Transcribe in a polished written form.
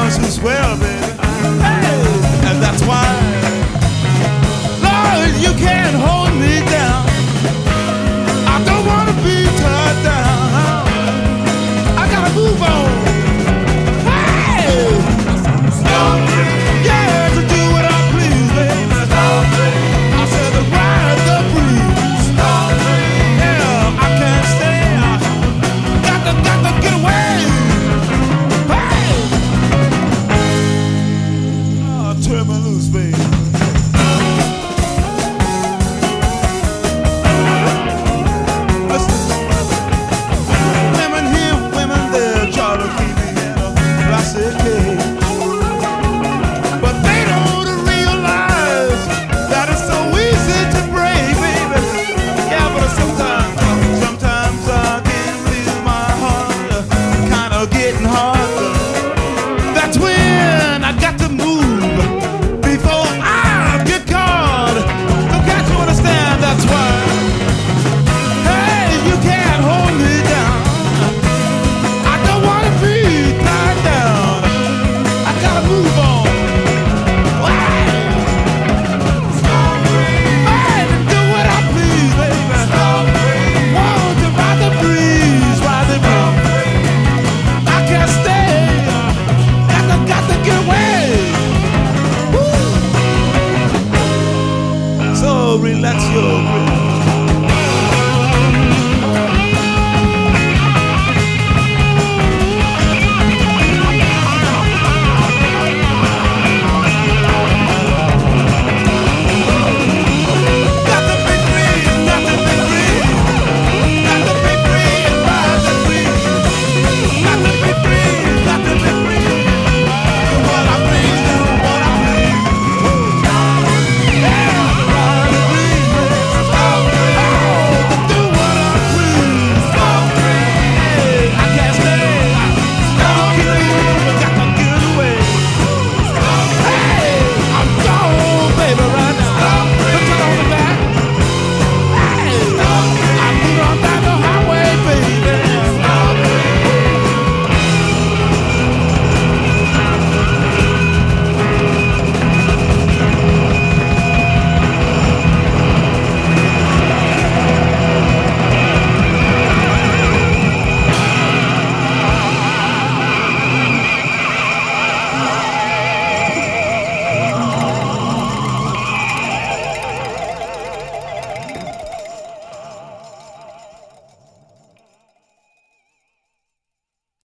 ones who swell, baby. Hey, and that's why, Lord, you can't hold me down. I don't want to be tied down. I gotta move on. Hey, yeah, to do what I please, baby. I said to ride the breeze. Yeah, I can't stay. Got to get away. Hey, oh, turn me loose, baby. Women here, women there, try to keep me in a plastic cage.